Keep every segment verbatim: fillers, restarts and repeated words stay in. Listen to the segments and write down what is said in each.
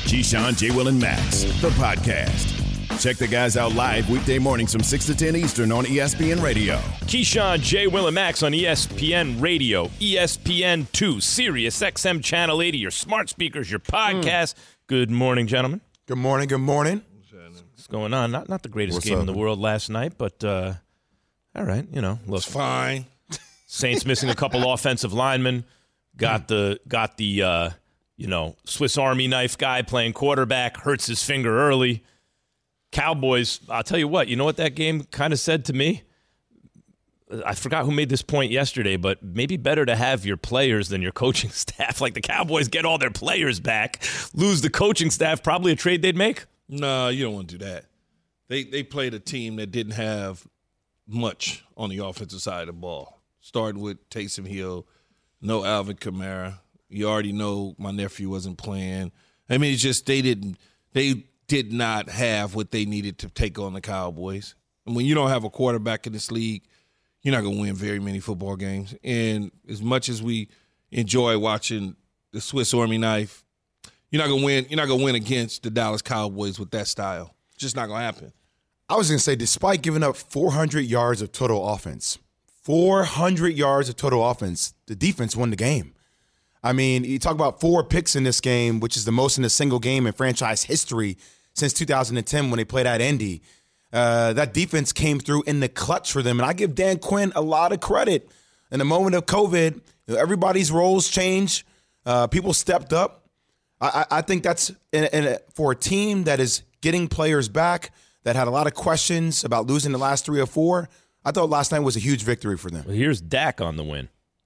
Keyshawn, J. Will, and Max, the podcast. Check the guys out live weekday mornings from six to ten Eastern on E S P N Radio. Keyshawn, J. Will, and Max on E S P N Radio, E S P N two, Sirius X M Channel eighty, your smart speakers, your podcast. Mm. Good morning, gentlemen. Good morning, good morning. What's going on? Not not the greatest What's game up? in the world last night, but uh, all right, you know. Look, it's fine. Saints missing a couple offensive linemen. Got the, got the uh, you know, Swiss Army knife guy playing quarterback, hurts his finger early. Cowboys, I'll tell you what, you know what that game kind of said to me? I forgot who made this point yesterday, but maybe better to have your players than your coaching staff. Like the Cowboys get all their players back, lose the coaching staff, probably a trade they'd make. No, you don't want to do that. They they played a team that didn't have much on the offensive side of the ball. Starting with Taysom Hill, no Alvin Kamara. You already know my nephew wasn't playing. I mean, it's just they didn't they did not have what they needed to take on the Cowboys. And when you don't have a quarterback in this league, you're not going to win very many football games. And as much as we enjoy watching the Swiss Army knife, you're not going to win. You're not going to win against the Dallas Cowboys with that style. It's just not going to happen. I was going to say, despite giving up four hundred yards of total offense, four hundred yards of total offense, the defense won the game. I mean, you talk about four picks in this game, which is the most in a single game in franchise history since two thousand ten when they played at Indy. Uh, that defense came through in the clutch for them. And I give Dan Quinn a lot of credit. In the moment of COVID, you know, everybody's roles changed. Uh, people stepped up. I, I think that's in, in a, for a team that is getting players back, that had a lot of questions about losing the last three or four. I thought last night was a huge victory for them. Well, here's Dak on the win.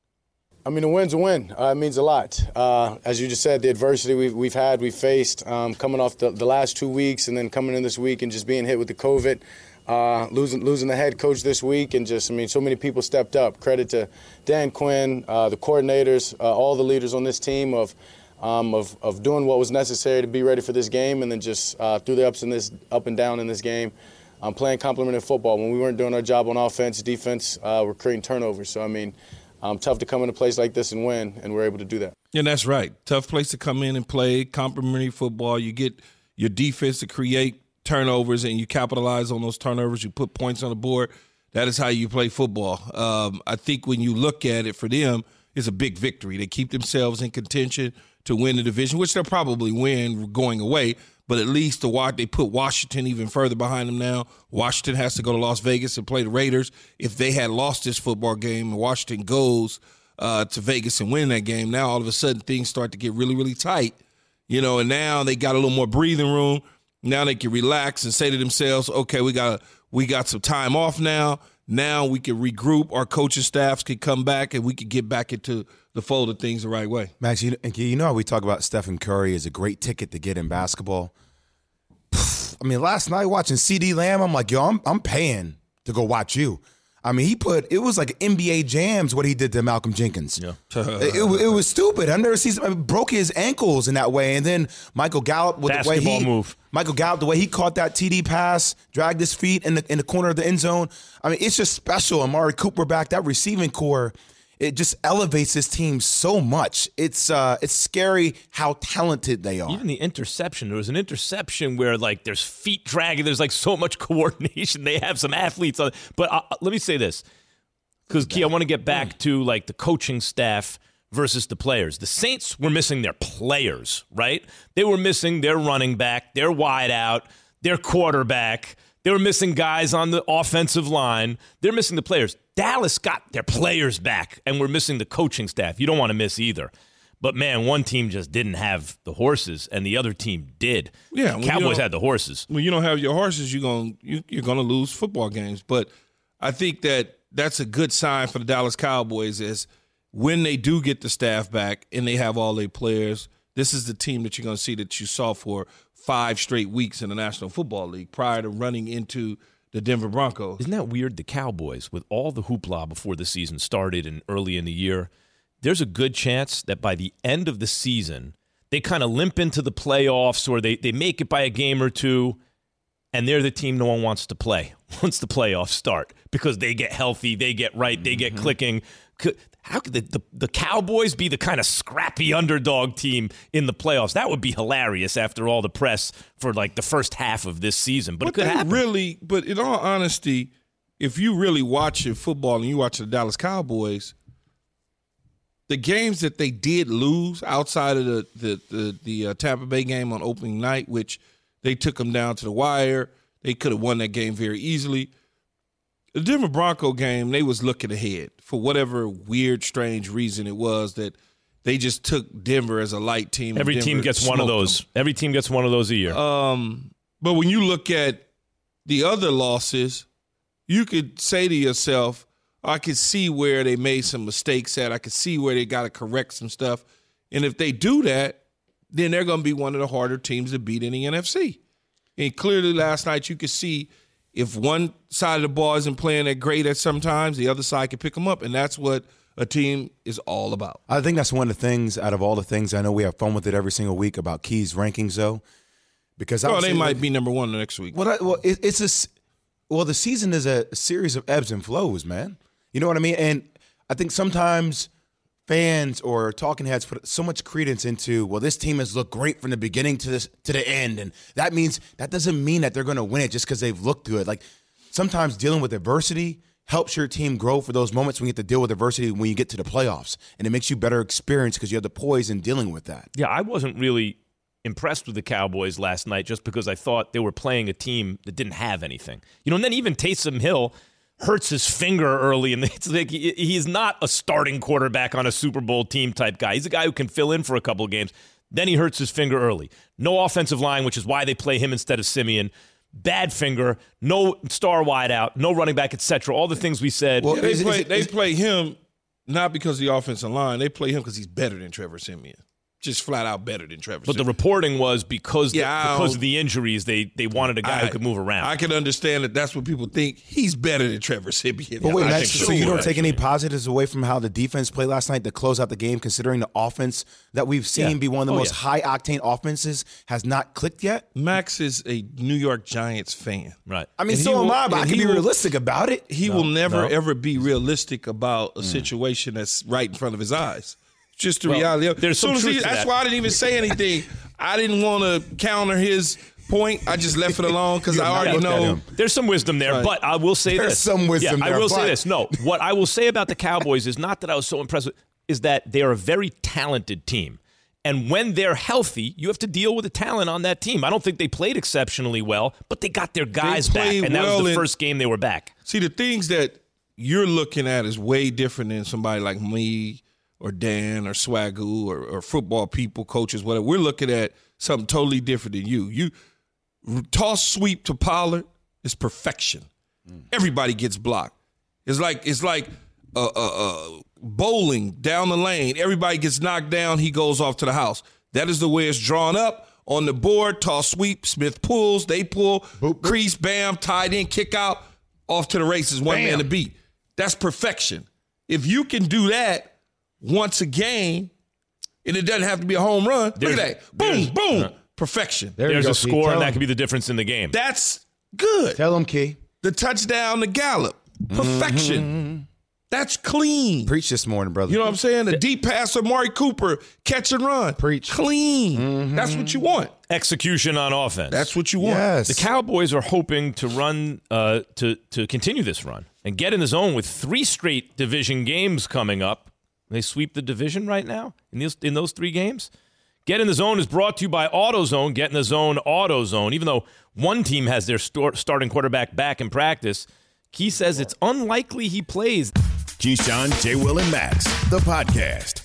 I mean, a win's a win. Uh, it means a lot. Uh, as you just said, the adversity we've, we've had, we've faced, um, coming off the, the last two weeks and then coming in this week and just being hit with the COVID, uh, losing losing the head coach this week, and just, I mean, so many people stepped up. Credit to Dan Quinn, uh, the coordinators, uh, all the leaders on this team of, um, of of doing what was necessary to be ready for this game, and then just uh, through the ups and this up and down in this game, um, playing complementary football. When we weren't doing our job on offense, defense, uh, we're creating turnovers. So, I mean, Um, tough to come into a place like this and win, and we're able to do that. Yeah, that's right. Tough place to come in and play complimentary football. You get your defense to create turnovers, and you capitalize on those turnovers. You put points on the board. That is how you play football. Um, I think when you look at it, for them, it's a big victory. They keep themselves in contention to win the division, which they'll probably win going away. But at least the, they put Washington even further behind them now. Washington has to go to Las Vegas and play the Raiders. If they had lost this football game and Washington goes uh, to Vegas and win that game, now all of a sudden things start to get really, really tight. You know, and now they got a little more breathing room. Now they can relax and say to themselves, okay, we got we got some time off now. Now we can regroup. Our coaching staffs can come back, and we can get back into the fold of things the right way. Max, you, you know how we talk about Stephen Curry as a great ticket to get in basketball? I mean, last night watching CeeDee Lamb, I'm like, yo, I'm, I'm paying to go watch you. I mean, he put, it was like N B A Jams what he did to Malcolm Jenkins. Yeah. it, it, it was stupid. I never seen somebody broke his ankles in that way. And then Michael Gallup with Basketball the way he move. Michael Gallup, the way he caught that T D pass, dragged his feet in the in the corner of the end zone. I mean, it's just special. Amari Cooper back, that receiving core, it just elevates this team so much. It's uh, it's scary how talented they are. Even the interception. There was an interception where, like, there's feet dragging. There's, like, so much coordination. They have some athletes on. But uh, let me say this, because, Key, I want to get back to, like, the coaching staff versus the players. The Saints were missing their players, right? They were missing their running back, their wideout, their quarterback. They were missing guys on the offensive line. They're missing the players. Dallas got their players back, and we're missing the coaching staff. You don't want to miss either. But, man, one team just didn't have the horses, and the other team did. Yeah, the Cowboys had the horses. When you don't have your horses, you're going you, you're going to lose football games. But I think that that's a good sign for the Dallas Cowboys is when they do get the staff back and they have all their players, this is the team that you're going to see that you saw for five straight weeks in the National Football League prior to running into the Denver Broncos. Isn't that weird? The Cowboys, with all the hoopla before the season started and early in the year, there's a good chance that by the end of the season, they kind of limp into the playoffs or they, they make it by a game or two, and they're the team no one wants to play once the playoffs start because they get healthy, they get right, they get mm-hmm. clicking. how could the, the, the Cowboys be the kind of scrappy underdog team in the playoffs? That would be hilarious after all the press for like the first half of this season. But, but it could happen. Really, but in all honesty, if you really watching football and you watch the Dallas Cowboys, the games that they did lose outside of the the the, the uh, Tampa Bay game on opening night, which they took them down to the wire, they could have won that game very easily. The Denver Bronco game, they was looking ahead for whatever weird, strange reason it was that they just took Denver as a light team. Every team gets one of those. Them. Every team gets one of those a year. Um, but when you look at the other losses, you could say to yourself, I could see where they made some mistakes at. I could see where they got to correct some stuff. And if they do that, then they're going to be one of the harder teams to beat in the N F C. And clearly last night you could see if one side of the ball isn't playing that great at sometimes, the other side can pick them up, and that's what a team is all about. I think that's one of the things, out of all the things, I know we have fun with it every single week about Key's rankings, though. Because oh, they might like, be number one the next week. Well, I, well it, it's a, well, the season is a series of ebbs and flows, man. You know what I mean? And I think sometimes fans or talking heads put so much credence into, well, this team has looked great from the beginning to this to the end, and that means that doesn't mean that they're going to win it just because they've looked good. Like sometimes dealing with adversity helps your team grow for those moments when you get to deal with adversity when you get to the playoffs, and it makes you better experienced because you have the poise in dealing with that. Yeah, I wasn't really impressed with the Cowboys last night just because I thought they were playing a team that didn't have anything. You know, and then even Taysom Hill hurts his finger early, and it's like he, he's not a starting quarterback on a Super Bowl team type guy. He's a guy who can fill in for a couple of games. Then he hurts his finger early. No offensive line, which is why they play him instead of Simeon. Bad finger, no star wideout, no running back, et cetera. All the things we said. Well, they play, they play him not because of the offensive line. They play him because he's better than Trevor Siemian. Just flat out better than Trevor But Siemian. the reporting was because, yeah, the, because of the injuries, they they wanted a guy I, who could move around. I can understand that that's what people think. He's better than Trevor Siemian. But wait, I Max, think so you don't actually. take any positives away from how the defense played last night to close out the game, considering the offense that we've seen Yeah. be one of the Oh, most yeah. high-octane offenses has not clicked yet? Max is a New York Giants fan. right. I mean, And so he am will- I, but I and can he be will- realistic about it. He No, will never, no. ever be realistic about a situation that's right in front of his eyes. It's just the Well, reality. of- there's some Soon as truth he- to That's that. why I didn't even say anything. I didn't want to counter his point. I just left it alone because I You already looked at know. him. There's some wisdom there, Right. but I will say There's this. some wisdom yeah, there, I will but- say this. No, what I will say about the Cowboys is not that I was so impressed with, is that they are a very talented team. And when they're healthy, you have to deal with the talent on that team. I don't think they played exceptionally well, but they got their guys back, played and that well was the in- first game they were back. See, the things that you're looking at is way different than somebody like me or Dan or Swagoo or, or football people, coaches, whatever. We're looking at something totally different than you. You toss sweep to Pollard is perfection. Mm. Everybody gets blocked. It's like it's like uh, uh, uh, bowling down the lane. Everybody gets knocked down. He goes off to the house. That is the way it's drawn up on the board. Toss sweep. Smith pulls. They pull. Boop, boop. Crease. Bam. Tied in. Kick out. Off to the races. One Bam. man to beat. That's perfection. If you can do that once a game, and it doesn't have to be a home run. There's- look at that. Boom. there's- Boom. uh, Perfection. There you There's go, a Pete. score, Tell and that him. could be the difference in the game. That's good. Tell them, Key. The touchdown to Gallup. Perfection. That's clean. Preach this morning, brother. You know what I'm saying? The deep pass of Amari Cooper, catch and run. Preach. Clean. That's what you want. Execution on offense. That's what you want. Yes. The Cowboys are hoping to run uh, to to continue this run and get in the zone with three straight division games coming up. They sweep the division right now in these in those three games. Get in the Zone is brought to you by AutoZone. Get in the Zone, AutoZone. Even though one team has their st- starting quarterback back in practice, Key says it's unlikely he plays. Keyshawn, J. Will, and Max, the podcast.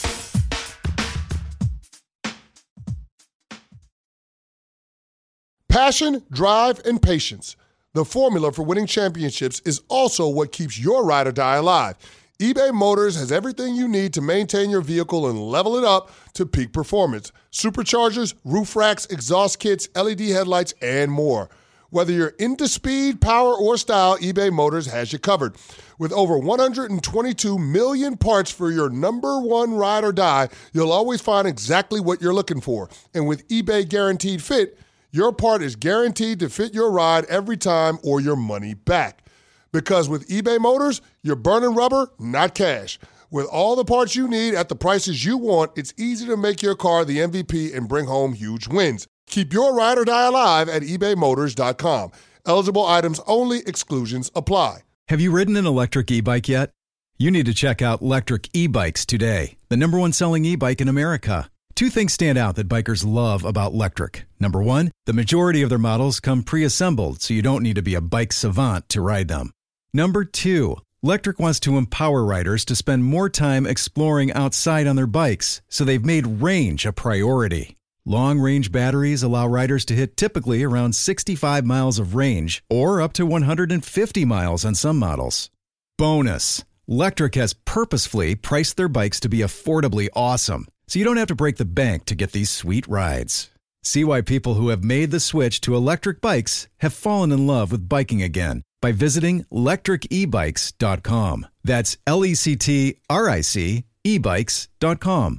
Passion, drive, and patience. The formula for winning championships is also what keeps your ride or die alive. eBay Motors has everything you need to maintain your vehicle and level it up to peak performance. Superchargers, roof racks, exhaust kits, L E D headlights, and more. Whether you're into speed, power, or style, eBay Motors has you covered. With over one hundred twenty-two million parts for your number one ride or die, you'll always find exactly what you're looking for. And with eBay Guaranteed Fit, your part is guaranteed to fit your ride every time or your money back. Because with eBay Motors, you're burning rubber, not cash. With all the parts you need at the prices you want, it's easy to make your car the M V P and bring home huge wins. Keep your ride or die alive at ebay motors dot com. Eligible items only. Exclusions apply. Have you ridden an electric e-bike yet? You need to check out Lectric E-Bikes today, the number one selling e-bike in America. Two things stand out that bikers love about Lectric. Number one, the majority of their models come pre-assembled, so you don't need to be a bike savant to ride them. Number two, Lectric wants to empower riders to spend more time exploring outside on their bikes, so they've made range a priority. Long-range batteries allow riders to hit typically around sixty-five miles of range, or up to one hundred fifty miles on some models. Bonus, Lectric has purposefully priced their bikes to be affordably awesome, so you don't have to break the bank to get these sweet rides. See why people who have made the switch to electric bikes have fallen in love with biking again by visiting lectric e bikes dot com. That's L E C T R I C e bikes dot com.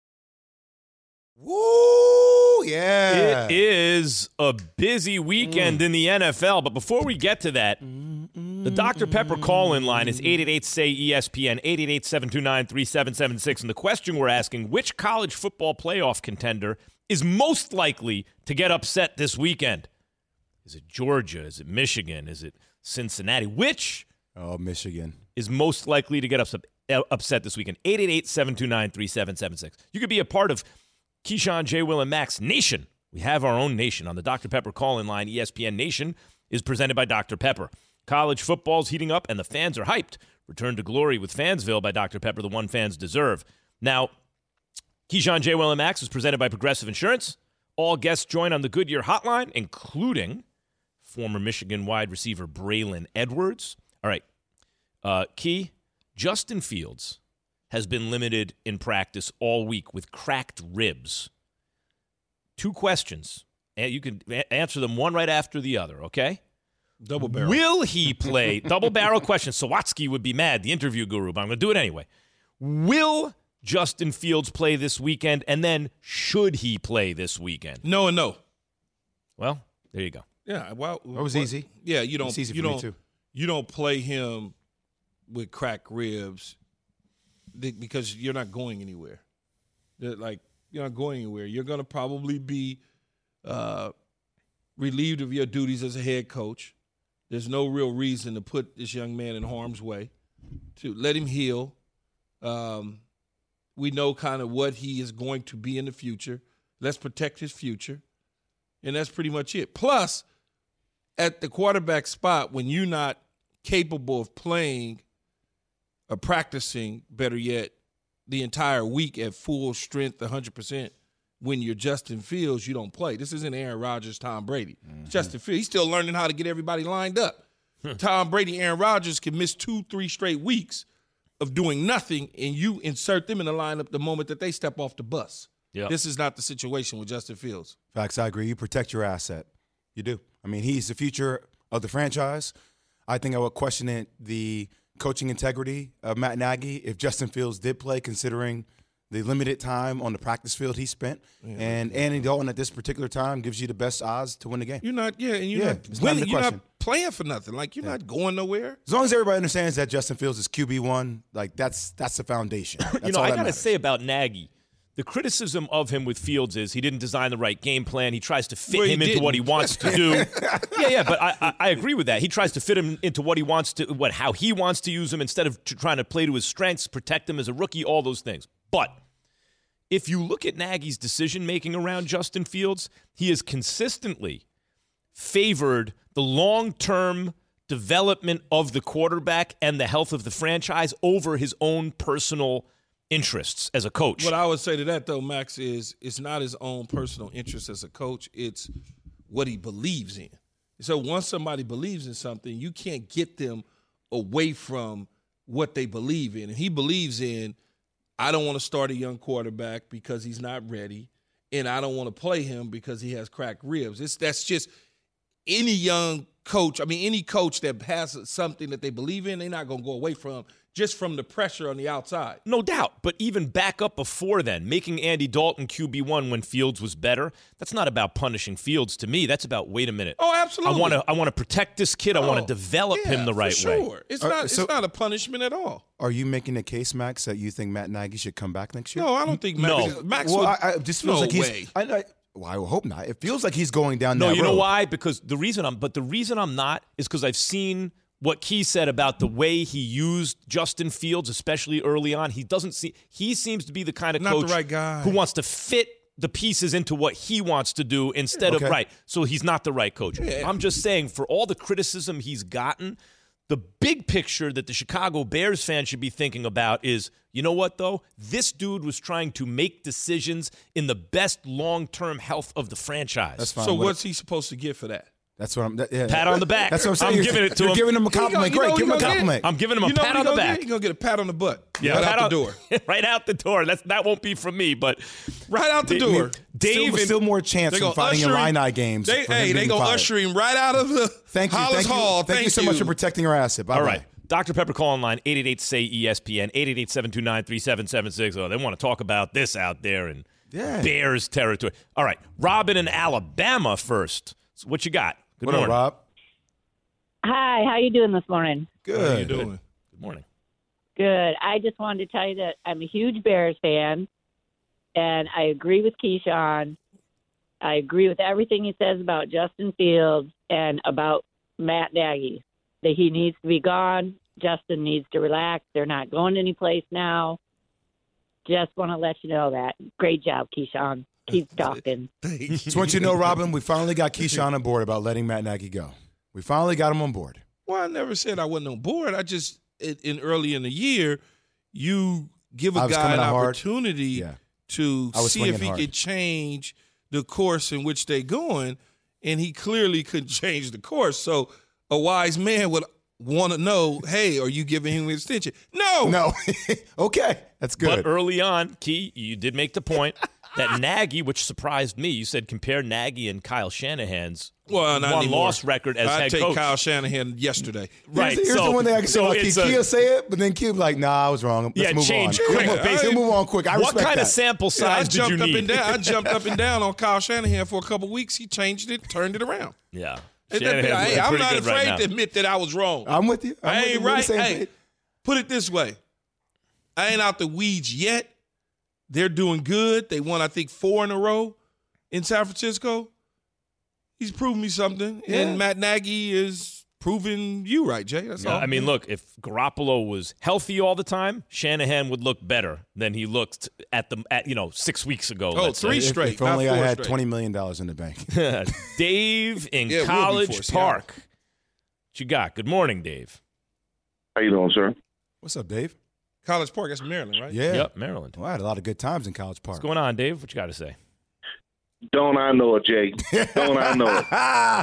Woo! Yeah. It is a busy weekend mm. in the N F L, but before we get to that, the Doctor Pepper call-in line is eight eight eight, S A Y, E S P N, eight eight eight, seven two nine, three seven seven six. And the question we're asking, which college football playoff contender is most likely to get upset this weekend? Is it Georgia? Is it Michigan? Is it Cincinnati? Which oh, Michigan is most likely to get upset, upset this weekend? eight eight eight, seven two nine, three seven seven six. You could be a part of Keyshawn, J. Will, and Max Nation. We have our own nation on the Doctor Pepper call-in line. E S P N Nation is presented by Doctor Pepper. College football's heating up, and the fans are hyped. Return to glory with Fansville by Doctor Pepper, the one fans deserve. Now, Keyshawn, J. Will, and Max is presented by Progressive Insurance. All guests join on the Goodyear hotline, including former Michigan wide receiver Braylon Edwards. All right, uh, Key, Justin Fields has been limited in practice all week with cracked ribs. Two questions. And you can a- answer them one right after the other, okay? Double barrel. Will he play? Double barrel question. Sawatsky would be mad, the interview guru, but I'm going to do it anyway. Will Justin Fields play this weekend? And then should he play this weekend? No and no. Well, there you go. Yeah, well, That was well, easy. Yeah, you don't. It's easy you for me don't. too. You don't play him with cracked ribs because you're not going anywhere. They're like you're not going anywhere. You're going to probably be uh, relieved of your duties as a head coach. There's no real reason to put this young man in harm's way. To let him heal. Um, we know kind of what he is going to be in the future. Let's protect his future, and that's pretty much it. Plus, at the quarterback spot, when you're not capable of playing or practicing, better yet, the entire week at full strength, one hundred percent, when you're Justin Fields, you don't play. This isn't Aaron Rodgers, Tom Brady. Mm-hmm. Justin Fields, he's still learning how to get everybody lined up. Tom Brady, Aaron Rodgers can miss two, three straight weeks of doing nothing, and you insert them in the lineup the moment that they step off the bus. Yep. This is not the situation with Justin Fields. Facts, I agree. You protect your asset. You do. I mean, he's the future of the franchise. I think I would question it, the coaching integrity of Matt Nagy if Justin Fields did play, considering the limited time on the practice field he spent. Yeah. And Andy Dalton at this particular time gives you the best odds to win the game. You're not, yeah, and you're yeah, not winning. You're not playing for nothing. Like, you're yeah. not going nowhere. As long as everybody understands that Justin Fields is Q B one, like that's that's the foundation. That's you know, all I got to say about Nagy, the criticism of him with Fields is he didn't design the right game plan. He tries to fit well, him into what he wants to do. yeah, yeah, but I, I, I agree with that. He tries to fit him into what he wants to, what how he wants to use him instead of t- trying to play to his strengths, protect him as a rookie, all those things. But if you look at Nagy's decision-making around Justin Fields, he has consistently favored the long-term development of the quarterback and the health of the franchise over his own personal interests as a coach. What I would say to that, though, Max, is it's not his own personal interest as a coach. It's what he believes in. So once somebody believes in something, you can't get them away from what they believe in. And he believes in, I don't want to start a young quarterback because he's not ready, and I don't want to play him because he has cracked ribs. It's that's just any young coach. I mean, any coach that has something that they believe in, they're not going to go away from just from the pressure on the outside. No doubt. But even back up before then, making Andy Dalton Q B one when Fields was better, that's not about punishing Fields to me. That's about, wait a minute. Oh, absolutely. I want to I want to protect this kid. Oh, I want to develop yeah, him the right for sure. way. It's Uh, not so- it's not a punishment at all. Are you making a case, Max, that you think Matt Nagy should come back next year? No, I don't think Max, No. Max well, would, I, I it just feels no like he's. way. I, I, well, I hope not. It feels like he's going down No, that you know road. why? Because the reason I'm, but the reason I'm not is because I've seen what Key said about the way he used Justin Fields, especially early on. He doesn't see. He seems to be the kind of Not the coach right guy. who wants to fit the pieces into what he wants to do instead Okay. of right. So he's not the right coach. Yeah. I'm just saying, for all the criticism he's gotten, the big picture that the Chicago Bears fan should be thinking about is, you know what, though? This dude was trying to make decisions in the best long-term health of the franchise. That's fine. So What- what's he supposed to get for that? That's what I'm. That, yeah. Pat on the back. That's what I'm saying. I'm You're- giving it to you're him. giving him a He gonna- compliment. you know Great. what Give he him a gonna get? compliment. I'm giving him a You know pat what on the he gonna back. get? He gonna get a pat on the butt. Yeah, right pat out the on- door. right out the door. That's that won't be from me, but Right out the Dave- door. Dave still, and- still more chance They from gonna fighting in usher him- Illini games. They, for him hey, they being gonna fired. usher him right out of the Thank you. Hollis Thank you. Hall. Thank, you so much for protecting our asset. Bye all right. Doctor Pepper call online, eight eight eight, S A Y, E S P N, eight eight eight, seven two nine, three seven seven six. Oh, they want to talk about this out there in Yeah. Bears territory. All right. Robin in Alabama first. So what you got? Good What up, morning. Rob? Hi, how you doing this morning? Good. How you doing? Good morning. Good. I just wanted to tell you that I'm a huge Bears fan, and I agree with Keyshawn. I agree with everything he says about Justin Fields and about Matt Nagy, that he needs to be gone. Justin needs to relax. They're not going anyplace now. Just want to let you know that. Great job, Keyshawn. Keep talking. Just want you to know, Robin, we finally got Keyshawn on board about letting Matt Nagy go. We finally got him on board. Well, I never said I wasn't on board. I just, in, in early in the year, you give I a was guy coming an out hard. opportunity Yeah. to I was see if swinging he hard. could change the course in which they're going, and he clearly couldn't change the course. So a wise man would want to know, hey, are you giving him an extension? No. No. Okay. That's good. But early on, Key, you did make the point that Nagy, which surprised me, you said compare Nagy and Kyle Shanahan's Well, not anymore. one-loss record as I'd head take coach. Kyle Shanahan yesterday. Right. Here's, here's so, the one thing I can say so about Key. it's a- He'll say it, but then Key will be like, nah, I was wrong. Let's Yeah, move change on. quick. He'll, move- he'll move on quick. I What respect kind that. of sample Yeah, I size did you jumped up need? and down. I jumped up and down on Kyle Shanahan for a couple weeks. He changed it, turned it around. Yeah. Hey, Shanahan's hey, looking I'm pretty not good right afraid now. to admit that I was wrong. I'm with you. I'm I with ain't you. We're the right. same Hey, page. put it this way. I ain't out the weeds yet. They're doing good. They won, I think, four in a row in San Francisco. He's proven me something. Yeah. And Matt Nagy is proving you right, Jay. That's Yeah, all. I mean, look, if Garoppolo was healthy all the time, Shanahan would look better than he looked at the at you know six weeks ago. Oh, let's say. three If- straight. If only not I four had straight. twenty million dollars in the bank. Dave in Yeah, it will be for College Seattle. Park. What you got? Good morning, Dave. How you doing, sir? What's up, Dave? College Park, that's Maryland, right? Yeah. Yep, Maryland. Well, I had a lot of good times in College Park. What's going on, Dave? What you got to say? Don't I know it, Jay? Don't I know it?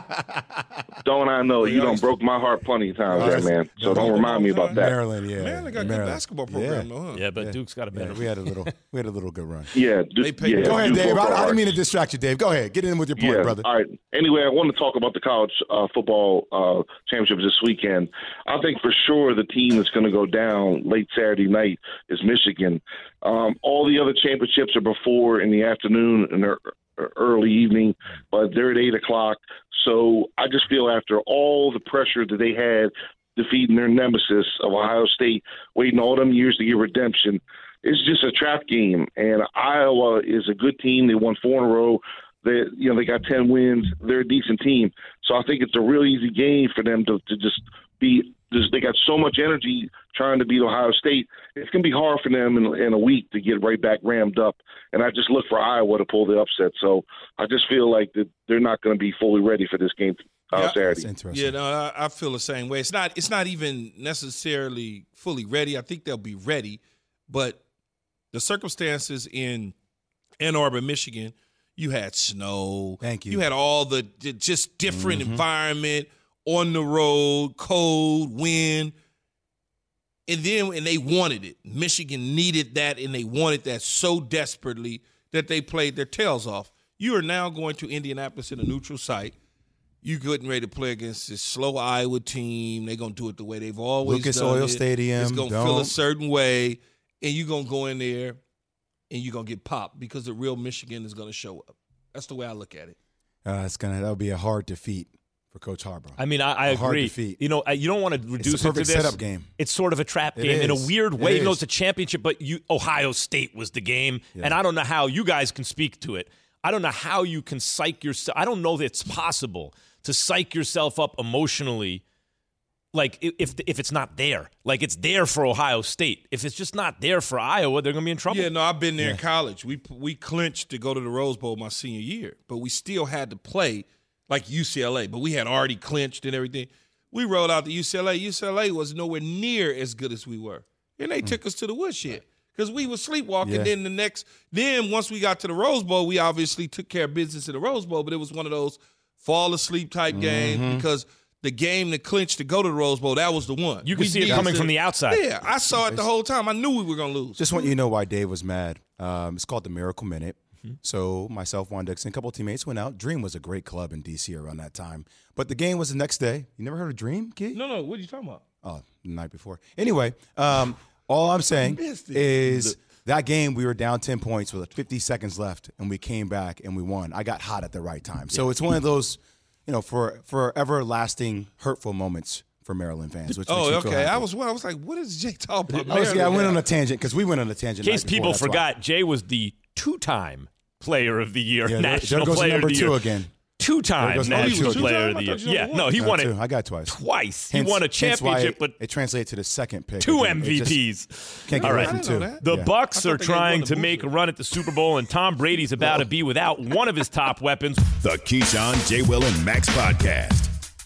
Don't I know it? You done broke my heart plenty of times, Right. there, man. So don't remind me about that. Maryland, yeah. Maryland got a good Maryland. basketball program, Yeah. though, huh? Yeah, but Yeah. Duke's got a better. Yeah, we had a little, we had a little good run. Yeah, d- They pay- yeah. Go ahead, you Dave. broke I, our I didn't heart. mean to distract you, Dave. Go ahead. Get in with your point, Yeah. brother. All right. Anyway, I want to talk about the college uh, football uh, championships this weekend. I think for sure the team that's going to go down late Saturday night is Michigan. Um, all the other championships are before in the afternoon and they're early evening, but they're at eight o'clock. So I just feel after all the pressure that they had defeating their nemesis of Ohio State, waiting all them years to get redemption, it's just a trap game. And Iowa is a good team. They won four in a row. They, you know, they got ten wins. They're a decent team. So I think it's a real easy game for them to, to just be. Just, they got so much energy trying to beat Ohio State. It's going to be hard for them in, in a week to get right back rammed up. And I just look for Iowa to pull the upset. So I just feel like that they're not going to be fully ready for this game uh, Yeah. That's Saturday. interesting. Yeah, no, I, I feel the same way. It's not. It's not even necessarily fully ready. I think they'll be ready, but the circumstances in Ann Arbor, Michigan, you had snow. Thank you. You had all the the just different Mm-hmm. environment on the road, cold, wind, and then and they wanted it. Michigan needed that, and they wanted that so desperately that they played their tails off. You are now going to Indianapolis in a neutral site. you getting ready to play against this slow Iowa team. They're going to do it the way they've always Lucas done Oil it. Stadium. It's going to don't. feel a certain way, and you're going to go in there, and you're going to get popped because the real Michigan is going to show up. That's the way I look at it. Uh, it's gonna that'll be a hard defeat for Coach Harbaugh. I mean, I, I a hard agree. defeat. You know, you don't want to reduce it's a perfect it to this. setup game. It's sort of a trap It game in a is. weird It way, even though is. it's a championship. But you, Ohio State was the game, Yeah. and I don't know how you guys can speak to it. I don't know how you can psych yourself. I don't know that it's possible to psych yourself up emotionally, like if if it's not there. Like it's there for Ohio State. If it's just not there for Iowa, they're going to be in trouble. Yeah, no, I've been there Yeah. in college. We we clinched to go to the Rose Bowl my senior year, but we still had to play like U C L A. But we had already clinched and everything. We rolled out to U C L A. U C L A was nowhere near as good as we were, and they mm. took us to the woodshed because we were sleepwalking. Yeah. Then the next, then once we got to the Rose Bowl, we obviously took care of business in the Rose Bowl. But it was one of those fall asleep type Mm-hmm. games because the game that clinched to go to the Rose Bowl, that was the one. You can We see it needed coming to- from the outside. Yeah, I saw it the whole time. I knew we were going to lose. Just want you to know why Dave was mad. Um, it's called the Miracle Minute. Mm-hmm. So myself, Juan Dixon, a couple of teammates went out. Dream was a great club in D C around that time. But the game was the next day. You never heard of Dream, Key? No, no, what are you talking about? Oh, the night before. Anyway, um, all I'm saying missed it. is that game we were down ten points with fifty seconds left, and we came back and we won. I got hot at the right time. So it's one of those, you know, for for everlasting hurtful moments for Maryland fans. Which makes Oh, me feel okay. happy. I was I was like, what is Jay talking about? I, was, yeah, I Maryland? went on a tangent because we went on a tangent. In case night before, people that's why. forgot, Jay was the two-time Player of the Year, Yeah, there, National there goes Player number of the two Year. again. Two-time goes number National two. Player Two-time? of the I Year. thought you Yeah, only no, won. he Uh, won two. it I got twice. twice. Hence- he won a hence why championship, but it, it translated to the second pick. two again. M It V just Ps. Can't get All away right. from I two. didn't know that. The Yeah. Bucks I thought are they trying won the to make a booster. run at the Super Bowl, and Tom Brady's about to be without one of his top weapons. The Keyshawn, J. Will, and Max Podcast.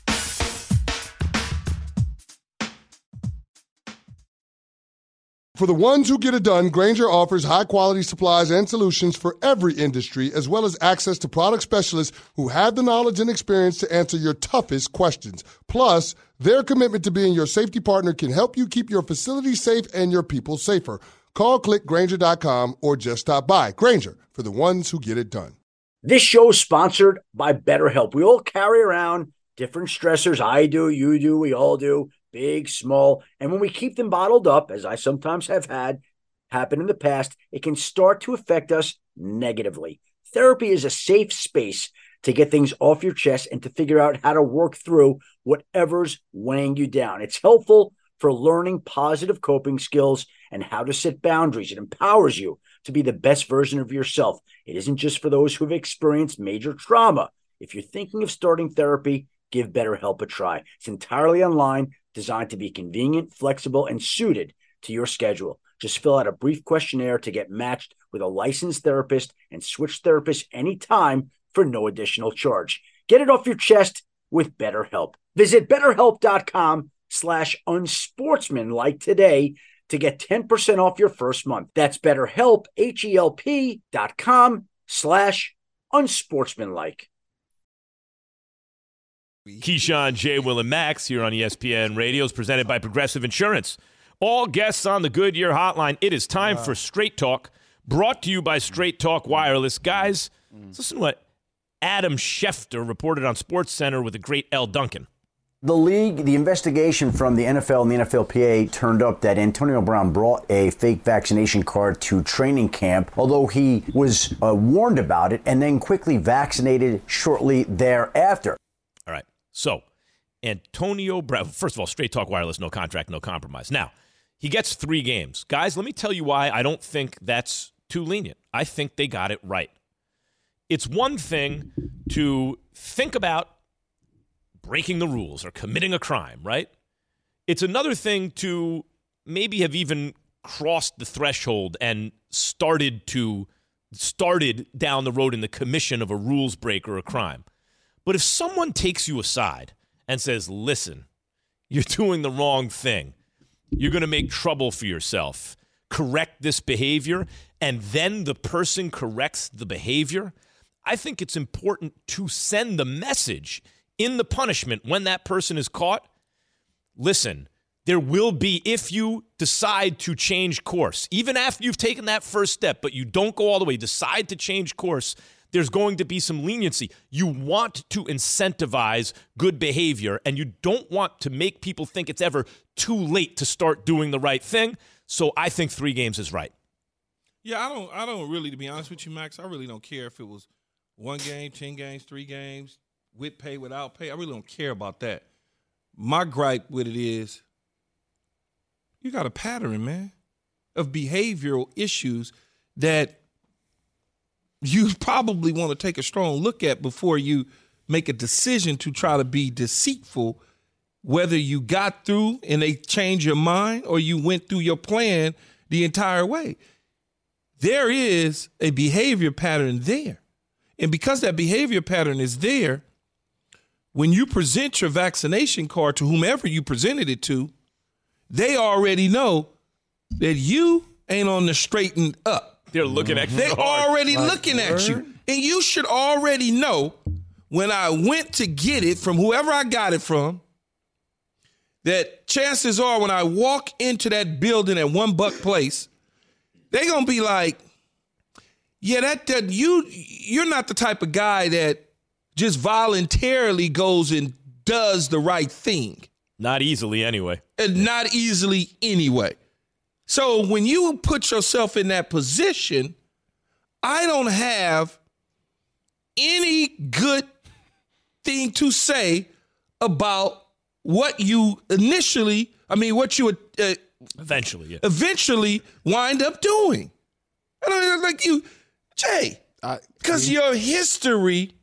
For the ones who get it done, Grainger offers high-quality supplies and solutions for every industry, as well as access to product specialists who have the knowledge and experience to answer your toughest questions. Plus, their commitment to being your safety partner can help you keep your facility safe and your people safer. Call, click Grainger dot com, or just stop by. Grainger, for the ones who get it done. This show is sponsored by BetterHelp. We all carry around different stressors. I do, you do, we all do. Big, small, and when we keep them bottled up, as I sometimes have had happen in the past, it can start to affect us negatively. Therapy is a safe space to get things off your chest and to figure out how to work through whatever's weighing you down. It's helpful for learning positive coping skills and how to set boundaries. It empowers you to be the best version of yourself. It isn't just for those who've experienced major trauma. If you're thinking of starting therapy, give BetterHelp a try. It's entirely online, designed to be convenient, flexible, and suited to your schedule. Just fill out a brief questionnaire to get matched with a licensed therapist and switch therapists anytime for no additional charge. Get it off your chest with BetterHelp. Visit betterhelp.com slash unsportsmanlike today to get ten percent off your first month. That's BetterHelp, H-E-L-P dot com slash unsportsmanlike. Keyshawn, J. Will, and Max here on E S P N Radio is presented by Progressive Insurance. All guests on the Goodyear Hotline. It is time for Straight Talk, brought to you by Straight Talk Wireless. Guys, let's listen to what Adam Schefter reported on SportsCenter with the great L. Duncan. The league, the investigation from the N F L and the N F L P A turned up that Antonio Brown brought a fake vaccination card to training camp, although he was uh, warned about it and then quickly vaccinated shortly thereafter. All right. So, Antonio Brown, first of all, Straight Talk Wireless, no contract, no compromise. Now, he gets three games. Guys, let me tell you why I don't think that's too lenient. I think they got it right. It's one thing to think about breaking the rules or committing a crime, right? It's another thing to maybe have even crossed the threshold and started to started down the road in the commission of a rules break or a crime. But if someone takes you aside and says, listen, you're doing the wrong thing, you're going to make trouble for yourself, correct this behavior, and then the person corrects the behavior, I think it's important to send the message in the punishment when that person is caught. Listen, there will be, if you decide to change course, even after you've taken that first step, but you don't go all the way, decide to change course, there's going to be some leniency. You want to incentivize good behavior, and you don't want to make people think it's ever too late to start doing the right thing. So I think three games is right. Yeah, I don't I don't really, to be honest with you, Max, I really don't care if it was one game, ten games, three games, with pay, without pay. I really don't care about that. My gripe with it is you got a pattern, man, of behavioral issues that you probably want to take a strong look at before you make a decision to try to be deceitful, whether you got through and they changed your mind or you went through your plan the entire way. There is a behavior pattern there. And because that behavior pattern is there, when you present your vaccination card to whomever you presented it to, they already know that you ain't on the straight and up. They're looking at you. They're hard. already Like, looking word? at you. And you should already know when I went to get it from whoever I got it from, that chances are when I walk into that building at One Buck Place, they're going to be like, yeah, that, that you, you're not the type of guy that just voluntarily goes and does the right thing. Not easily anyway. And not easily anyway. So when you put yourself in that position, I don't have any good thing to say about what you initially, I mean, what you uh, Eventually, yeah. eventually wind up doing. I don't like you, Jay, because your history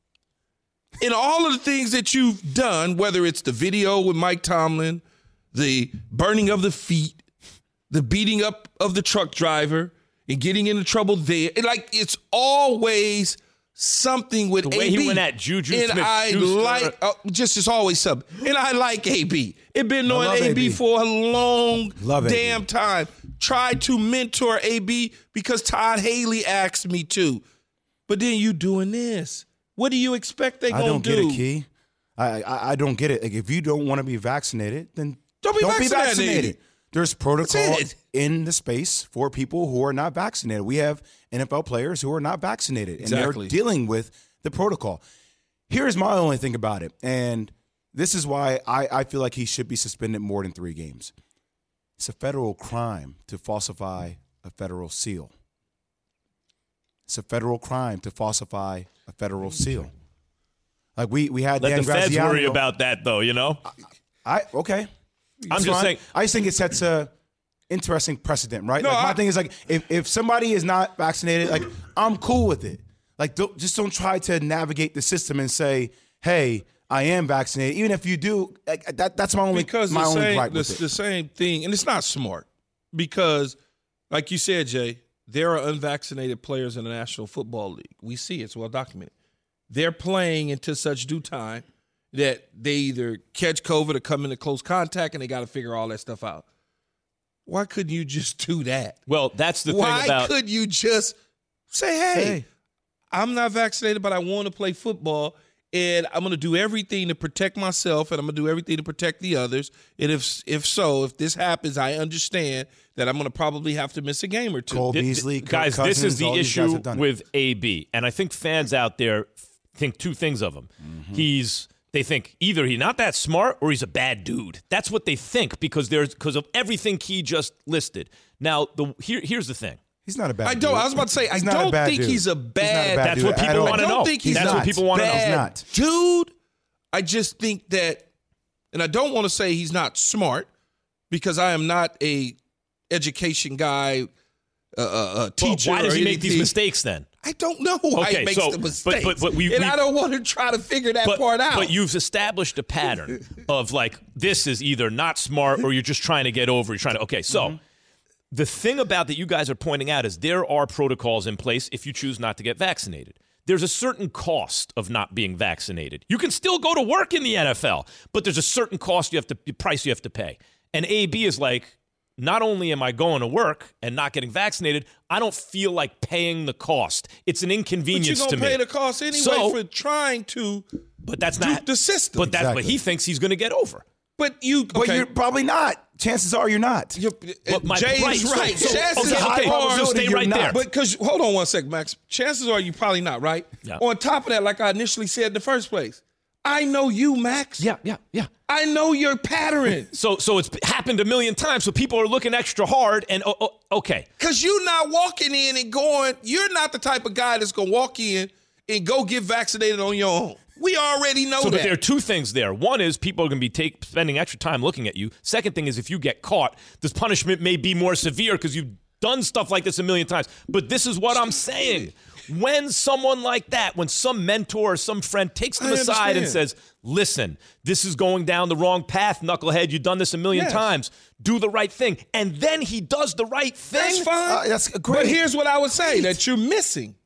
in all of the things that you've done, whether it's the video with Mike Tomlin, the burning of the feet, the beating up of the truck driver, and getting into trouble there, it, like it's always something with The way A B. he went at Juju and I Smith-Schuster. like uh, just it's always something. And I like A B. It been knowing love A B A B. for a long Love A B. damn time. Tried to mentor A B because Todd Haley asked me to. But then you doing this. What do you expect they I gonna don't do? get it, Key. I, I I don't get it. Like, if you don't want to be vaccinated, then Don't be vaccinated. There's protocol it. in the space for people who are not vaccinated. We have N F L players who are not vaccinated, and Exactly. they're dealing with the protocol. Here's my only thing about it, and this is why I, I feel like he should be suspended more than three games. It's a federal crime to falsify a federal seal. It's a federal crime to falsify a federal seal. Like we we had Let Dan the feds Graziano. worry about that, though, you know? I okay. I'm It's just fine. saying. I just think it sets a interesting precedent, right? No, like my I- thing is like if, if somebody is not vaccinated, like I'm cool with it. Like don't, just don't try to navigate the system and say, "Hey, I am vaccinated." Even if you do, like that that's my only Because my the only same, gripe the, with it. the same thing, and it's not smart because, like you said, Jay, there are unvaccinated players in the National Football League. We see it's well documented. They're playing into such due time that they either catch COVID or come into close contact, and they got to figure all that stuff out. Why couldn't you just do that? Well, that's the Why thing about could you just say, hey, Hey. I'm not vaccinated, but I want to play football, and I'm going to do everything to protect myself, and I'm going to do everything to protect the others. And if if so, if this happens, I understand that I'm going to probably have to miss a game or two. Cole Th- th- Beasley, Kirk guys, this Cousins, is the all these guys issue have done it. with A B, and I think fans out there think two things of him. Mm-hmm. He's they think either he's not that smart or he's a bad dude. That's what they think because there's because of everything he just listed. Now, the here here's the thing. He's not a bad. I don't. dude. I was about to say, I He's not a don't bad think dude. he's a He's not bad- That's dude what at people all. want to I don't know. think he's That's not. what people want to know. He's bad not. dude. I just think that, and I don't want to say he's not smart because I am not a education guy, uh, uh, teacher. Well, why does or he make these anything. mistakes then? I don't know why Okay, he makes so- the but- mistakes, but- but we- and we- I don't want to try to figure that But, part out. but you've established a pattern of like this is either not smart or you're just trying to get over. You're trying to okay. So Mm-hmm. the thing about that you guys are pointing out is there are protocols in place if you choose not to get vaccinated. There's a certain cost of not being vaccinated. You can still go to work in the N F L, but there's a certain cost you have to price you have to pay. And A B is like, not only am I going to work and not getting vaccinated, I don't feel like paying the cost. It's an but inconvenience you're to gonna me. pay the cost anyway So- for trying to but that's dupe not the system. But that's what Exactly. he thinks he's going to get over. But you, But okay. you're probably not. chances are you're not. You're, But my- Jay's right, so- right. so- chances okay, okay, are so stay you're right not. there. But because hold on one second, Max. Chances are you probably not right. Yeah. On top of that, like I initially said in the first place, I know you, Max. Yeah, yeah, yeah. I know your pattern. So so it's happened a million times, so people are looking extra hard and, oh, oh, okay. Because you're not walking in and going, you're not the type of guy that's going to walk in and go get vaccinated on your own. We already know So, that. but there are two things there. One is people are going to be take, spending extra time looking at you. Second thing is if you get caught, this punishment may be more severe because you've done stuff like this a million times. But this is what I'm saying. When someone like that, when some mentor or some friend takes them I aside and understand. says, listen, this is going down the wrong path, knucklehead. You've done this a million Yes. times. Do the right thing. And then he does the right thing. That's fine. Uh, that's great. But here's what I would say that you're missing.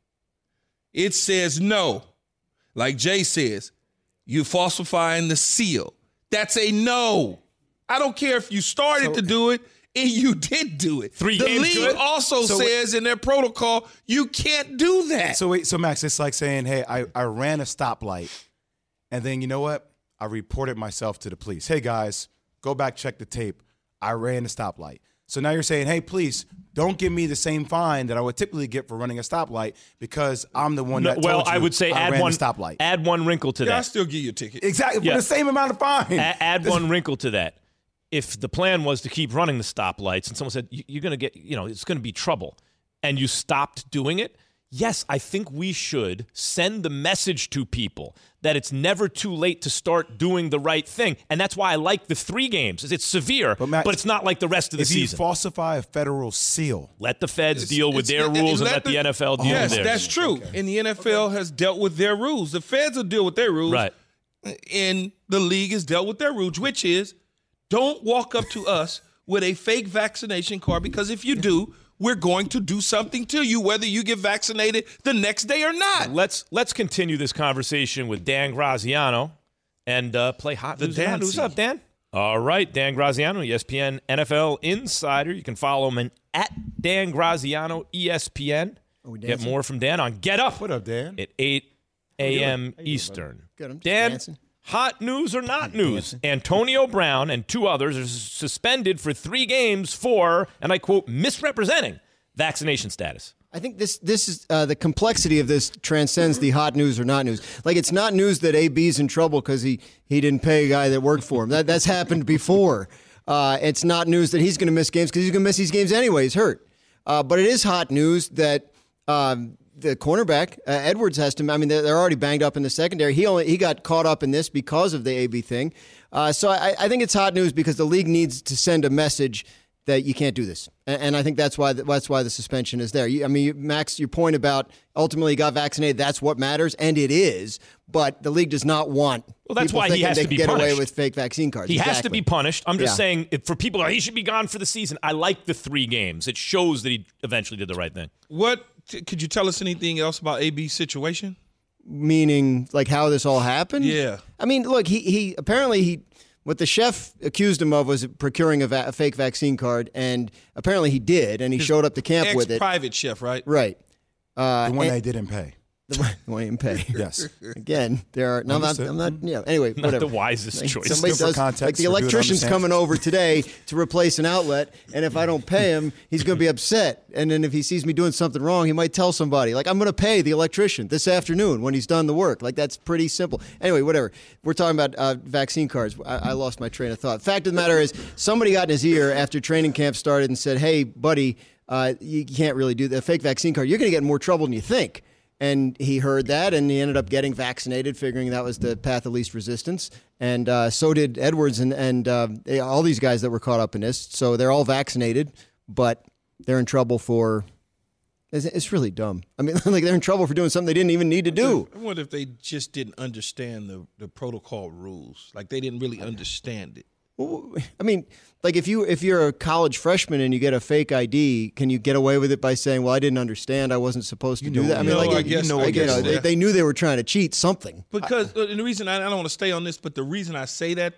It says no. Like Jay says, you falsifying the seal. That's a no. I don't care if you started to do it and you did do it. Three the games league good? also So says in their protocol, you can't do that. So wait, so Max, it's like saying, hey, I, I ran a stoplight, and then you know what? I reported myself to the police. Hey guys, go back, check the tape. I ran a stoplight. So now you're saying, hey, please don't give me the same fine that I would typically get for running a stoplight because I'm the one No, that well, told you I would say I add ran one a stoplight. Add one wrinkle to yeah, I that. still give you a ticket. Exactly, Yeah. for the same amount of fine. A- add one wrinkle to that. If the plan was to keep running the stoplights and someone said, "You- you're going to get, you know, it's going to be trouble, and you stopped doing it, yes, I think we should send the message to people that it's never too late to start doing the right thing. And that's why I like the three games. It's severe, but, Matt, it's not like the rest of the if you season. falsify a federal seal, let the feds It's- deal with it's- their it- rules and let let the, N F L deal Yes, with theirs. that's true. And the N F L has dealt with their rules. The feds will deal with their rules. Right. And the league has dealt with their rules, which is don't walk up to us with a fake vaccination card because if you do, we're going to do something to you, whether you get vaccinated the next day or not. Let's let's continue this conversation with Dan Graziano and uh, play hot The news. and hot news. Dancy. What's up, Dan? All right, Dan Graziano, E S P N N F L Insider. You can follow him at Dan Graziano E S P N. Get more from Dan on Get Up. what up, Dan? At eight a.m. Eastern. Good, I'm just Dan, dancing. hot news or not news? Antonio Brown and two others are suspended for three games for, and I quote, misrepresenting vaccination status. I think this this is uh, the complexity of this transcends the hot news or not news. Like it's not news that A B's in trouble because he he didn't pay a guy that worked for him. That that's happened before. Uh, it's not news that he's going to miss games because he's going to miss these games anyway. He's hurt. Uh, but it is hot news that um, the cornerback uh, Edwards has to. I mean, they're, they're already banged up in the secondary. He only he got caught up in this because of the A B thing. Uh, so I, I think it's hot news because the league needs to send a message that you can't do this, and, and I think that's why the, that's why the suspension is there. You, I mean, you, Max, your point about ultimately got vaccinated, that's what matters, and it is. But the league does not want. Well, that's people why he thinking has they to can be get away punished. with fake vaccine cards. He has to Exactly. be punished. I'm just Yeah. saying, if for people, he should be gone for the season. I like the three games. It shows that he eventually did the right thing. What t- could you tell us anything else about A B's situation? Meaning, like how this all happened. Yeah. I mean, look, he he apparently he. What the chef accused him of was procuring a, va- a fake vaccine card, and apparently he did, and he showed up to camp with it. Ex-private chef, right? Right. Uh, the one and- they didn't pay. The one the one he didn't pay. Yes. Again, there are. No, I'm not. Understood. I'm not. Yeah. Anyway, Not whatever. the wisest Like, choice. Somebody Still for does, context, like the for good electrician's understanding. coming over today to replace an outlet, and if I don't pay him, he's going to be upset. And then if he sees me doing something wrong, he might tell somebody. Like I'm going to pay the electrician this afternoon when he's done the work. Like that's pretty simple. Anyway, whatever. We're talking about uh, vaccine cards. I, I lost my train of thought. Fact of the matter is, somebody got in his ear after training camp started and said, "Hey, buddy, uh, you can't really do the fake vaccine card. You're going to get in more trouble than you think." And he heard that, and he ended up getting vaccinated, figuring that was the path of least resistance. And uh, so did Edwards and, and uh, they, all these guys that were caught up in this. So they're all vaccinated, but they're in trouble for it's, it's really dumb. I mean, like they're in trouble for doing something they didn't even need to do. I wonder if they just didn't understand the, the protocol rules. Like they didn't really understand it. Well, I mean, like if you if you're a college freshman and you get a fake I D, can you get away with it by saying, "Well, I didn't understand. I wasn't supposed to You do know- that"? I mean, No, like I you guess- know, I like, you guess, know, they, yeah. they knew they were trying to cheat something. Because uh, and the reason I, I don't want to stay on this, but the reason I say that though,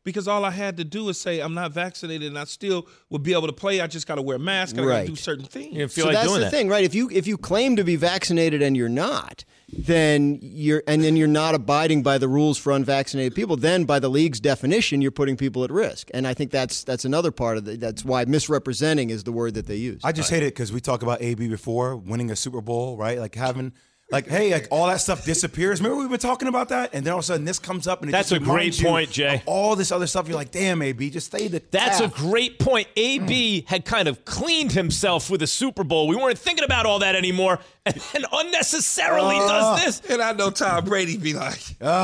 because all I had to do is say I'm not vaccinated and I still would be able to play. I just got to wear a mask. I got Right. to do certain things. You feel so like that's doing the that. thing, right? If you if you claim to be vaccinated and you're not, then you're and then you're not abiding by the rules for unvaccinated people, then by the league's definition, you're putting people at risk. And I think that's that's another part of it. That's why misrepresenting is the word that they use. I just hate it because we talked about A B before, winning a Super Bowl, right? Like having, like, hey, like all that stuff disappears. Remember we've been talking about that? And then all of a sudden this comes up and it That's just a great reminds you point, Jay. of all this other stuff. You're like, damn, A B, just stay the That's path. a great point. A B had kind of cleaned himself with a Super Bowl. We weren't thinking about all that anymore, and then unnecessarily Uh, does this. And I know Tom Brady be like,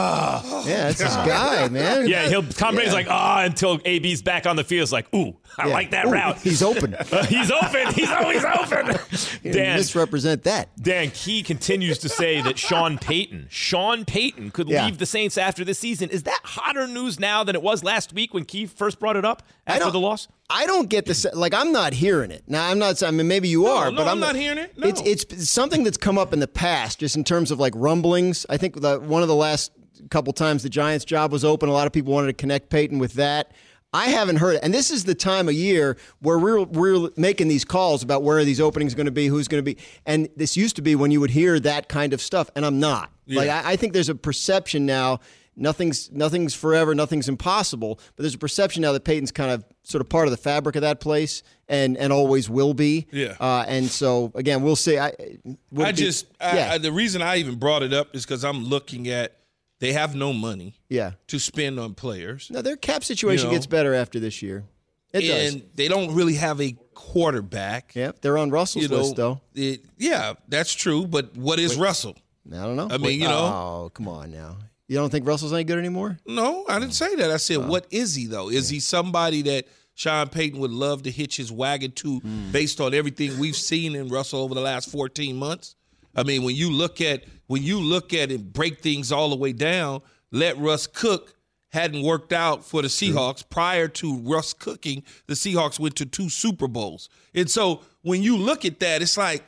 Ah, yeah, it's this guy, man. Yeah, he'll Tom Brady's like, ah, until A B's back on the field. It's like, ooh, I Yeah. like that Ooh, route. He's open. Uh, he's open. He's always open. You Dan, misrepresent that. Dan Key continues to say that Sean Payton, Sean Payton could Yeah. leave the Saints after this season. Is that hotter news now than it was last week when Key first brought it up after don't- the loss? I don't get this. Like, I'm not hearing it. Now, I'm not. I mean, maybe you are, no, but I'm I'm not hearing it. No. It's it's something that's come up in the past, just in terms of like rumblings. I think the one of the last couple times the Giants' job was open, a lot of people wanted to connect Peyton with that. I haven't heard it, and this is the time of year where we're we're making these calls about where are these openings going to be, who's going to be, and this used to be when you would hear that kind of stuff, and I'm not. Yeah. Like, I, I think there's a perception now. Nothing's nothing's forever, nothing's impossible. But there's a perception now that Peyton's kind of sort of part of the fabric of that place, and and always will be. Yeah. Uh, and so again, we'll see. I would I it be- just, I, yeah, I, the reason I even brought it up is because I'm looking at, they have no money yeah. to spend on players. No, their cap situation You know, gets better after this year. It does. and they don't really have a quarterback. Yeah, they're on Russell's You know, list though. it- yeah, that's true. But what is Russell? I don't know. I mean, you know. Oh, come on now. You don't think Russell's any good anymore? No, I didn't say that. I said, what is he, though? Is he somebody that Sean Payton would love to hitch his wagon to based on everything we've seen in Russell over the last fourteen months? I mean, when you look at when you look at and break things all the way down, let Russ cook hadn't worked out for the Seahawks. Prior to Russ cooking, the Seahawks went to two Super Bowls. And so when you look at that, it's like,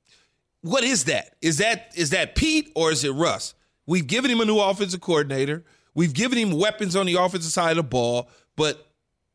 what is that? Is that is that Pete or is it Russ? We've given him a new offensive coordinator. We've given him weapons on the offensive side of the ball, but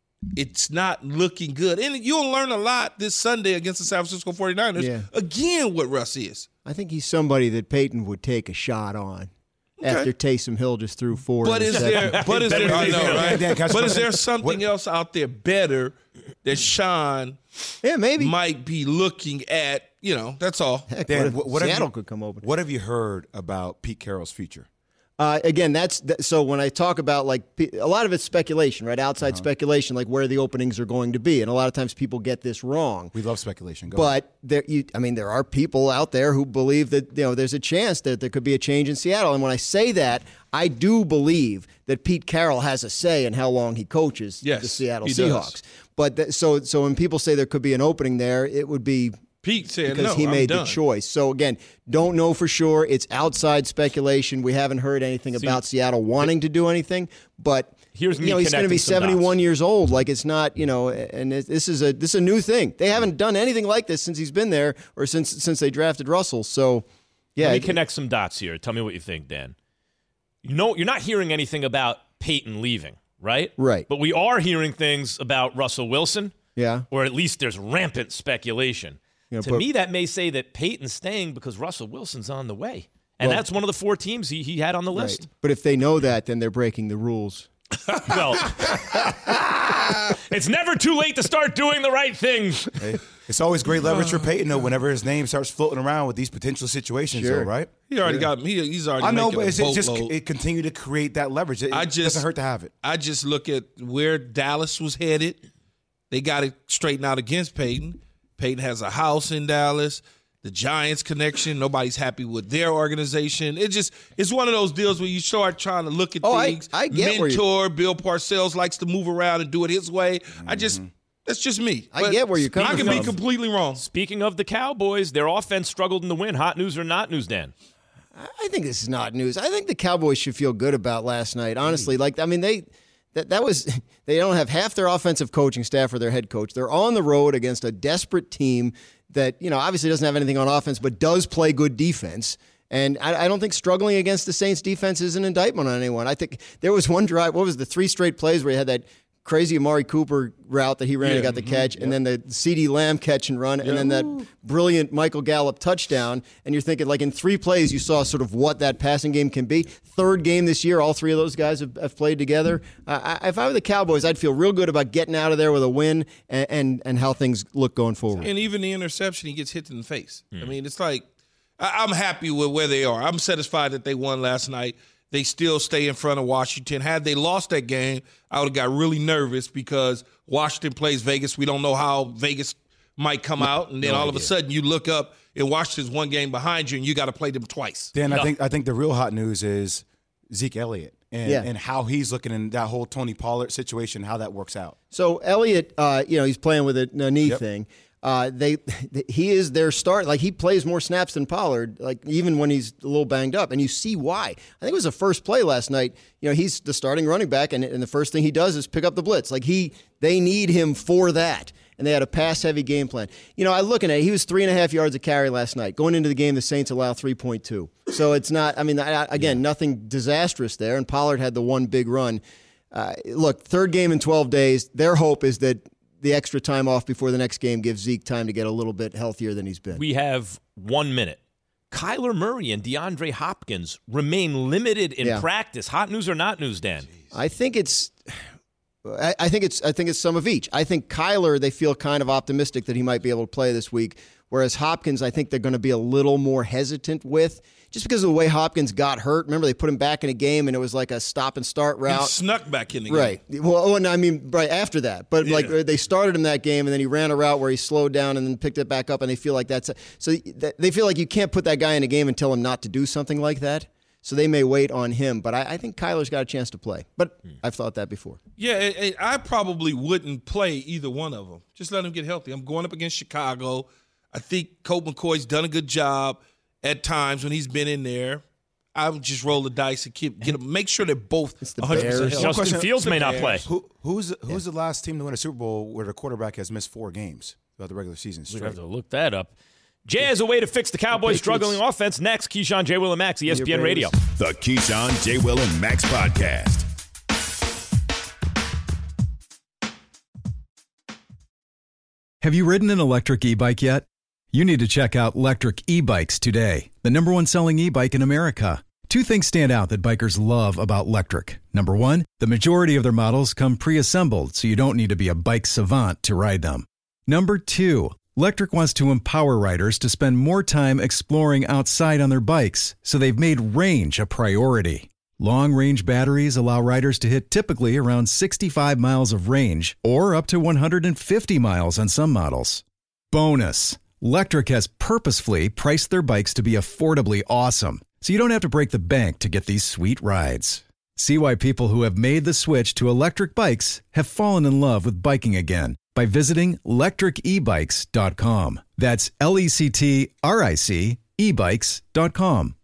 it's not looking good. And you'll learn a lot this Sunday against the San Francisco forty-niners. Yeah. Again, what Russ is. I think he's somebody that Peyton would take a shot on after Taysom Hill just threw four. But is interceptions. there? But is there? I know, right? Dan, can I But is just- there something what- else out there better that Sean Yeah, maybe. might be looking at? You know, that's all. Heck, Dan, what if what, what have Seattle you, could come open. What have you heard about Pete Carroll's future? Uh, again, that's that, so when I talk about like pe- a lot of it's speculation, right? Outside speculation, like where the openings are going to be, and a lot of times people get this wrong. We love speculation. Go ahead. But there, you, I mean, there are people out there who believe that you know there's a chance that there could be a change in Seattle. And when I say that, I do believe that Pete Carroll has a say in how long he coaches Yes, the Seattle he Seahawks. does. But th- so so when people say there could be an opening there, it would be Pete said because no. he I'm made done. the choice. So again, don't know for sure. It's outside speculation. We haven't heard anything about Seattle wanting to do anything. But Here's me you know, he's going to connecting be some seventy-one dots. years old. Like it's not, you know, and it, this is a this is a new thing. They haven't done anything like this since he's been there, or since since they drafted Russell. So yeah, Let me it- connect some dots here. Tell me what you think, Dan. You know, you're not hearing anything about Peyton leaving, right? Right. But we are hearing things about Russell Wilson, yeah. or at least there's rampant speculation. You know, to but- me, that may say that Peyton's staying because Russell Wilson's on the way. And Well- that's one of the four teams he, he had on the Right. list. But if they know that, then they're breaking the rules. Well, it's never too late to start doing the right thing. Hey, it's always great leverage for Peyton, though, whenever his name starts floating around with these potential situations, Sure. though, right? He already got he, He's already. I know, making but a it's, it just boatload. it continue to create that leverage. It, I it just doesn't hurt to have it. I just look at where Dallas was headed. They got it straightened out against Peyton. Peyton has a house in Dallas. The Giants connection. Nobody's happy with their organization. It just it's one of those deals where you start trying to look at Oh, I- things. I get where you- Mentor Bill Parcells likes to move around and do it his way. I just that's just me. I But get where you're coming I can from. be completely wrong. Speaking of the Cowboys, their offense struggled in the win. Hot news or not news, Dan? I think this is not news. I think the Cowboys should feel good about last night. Honestly, like I mean, they that that was they don't have half their offensive coaching staff or their head coach. They're on the road against a desperate team that you know obviously doesn't have anything on offense, but does play good defense. And I, I don't think struggling against the Saints defense is an indictment on anyone. I think there was one drive, what was the three straight plays where he had that crazy Amari Cooper route that he ran yeah, and got the mm-hmm, catch, yep. and then the CeeDee Lamb catch and run, yep. and then that brilliant Michael Gallup touchdown. And you're thinking, like, in three plays, you saw sort of what that passing game can be. Third game this year, all three of those guys have, have played together. Uh, I, if I were the Cowboys, I'd feel real good about getting out of there with a win and and, and how things look going forward. And even the interception, he gets hit in the face. Mm. I mean, it's like, I, I'm happy with where they are. I'm satisfied that they won last night. They still stay in front of Washington. Had they lost that game, I would have got really nervous because Washington plays Vegas. We don't know how Vegas might come out, and then no all idea. of a sudden you look up and Washington's one game behind you, and you got to play them twice. Dan, no. I think I think the real hot news is Zeke Elliott and, yeah. and how he's looking in that whole Tony Pollard situation, how that works out. So Elliott, uh, you know, he's playing with a, a knee Yep. thing. Uh, they, he is their start. Like, he plays more snaps than Pollard, like, even when he's a little banged up. And you see why. I think it was the first play last night. You know, he's the starting running back, and, and the first thing he does is pick up the blitz. Like, he, they need him for that. And they had a pass-heavy game plan. You know, I looking at it, he was three and a half yards a carry last night. Going into the game, the Saints allow three point two. So it's not, I mean, I, again, nothing disastrous there. And Pollard had the one big run. Uh, look, third game in twelve days, their hope is that the extra time off before the next game gives Zeke time to get a little bit healthier than he's been. We have one minute. Kyler Murray and DeAndre Hopkins remain limited in Yeah. practice. Hot news or not news, Dan? I think it's I, I think it's I think it's some of each. I think Kyler, they feel kind of optimistic that he might be able to play this week, whereas Hopkins, I think they're going to be a little more hesitant with, just because of the way Hopkins got hurt. Remember, they put him back in a game, and it was like a stop and start route. He snuck back in the right. game. Right. Well, oh, and I mean, right after that. But Yeah. like they started him that game, and then he ran a route where he slowed down and then picked it back up, and they feel like that's a, so they feel like you can't put that guy in a game and tell him not to do something like that. So they may wait on him, but I, I think Kyler's got a chance to play. But hmm. I've thought that before. Yeah, and, and I probably wouldn't play either one of them. Just let him get healthy. I'm going up against Chicago. I think Colt McCoy's done a good job at times when he's been in there. I would just roll the dice and keep get them, make sure they're both the one hundred percent Bears. healthy. Justin question, Fields may not play. Who, who's who's the last team to win a Super Bowl where the quarterback has missed four games throughout the regular season We straight? have to look that up. Jay has a way to fix the Cowboys' struggling offense. Next, Keyshawn, J. Will, and Max, E S P N Radio. The Keyshawn, J. Will, and Max podcast. Have you ridden an electric e-bike yet? You need to check out Lectric E-Bikes today, the number one selling e-bike in America. Two things stand out that bikers love about Lectric. Number one, the majority of their models come pre-assembled, so you don't need to be a bike savant to ride them. Number two, Lectric wants to empower riders to spend more time exploring outside on their bikes, so they've made range a priority. Long-range batteries allow riders to hit typically around sixty-five miles of range, or up to one hundred fifty miles on some models. Bonus! Lectric has purposefully priced their bikes to be affordably awesome, so you don't have to break the bank to get these sweet rides. See why people who have made the switch to electric bikes have fallen in love with biking again by visiting lectric e bikes dot com. That's L E C T R I C e bikes dot com.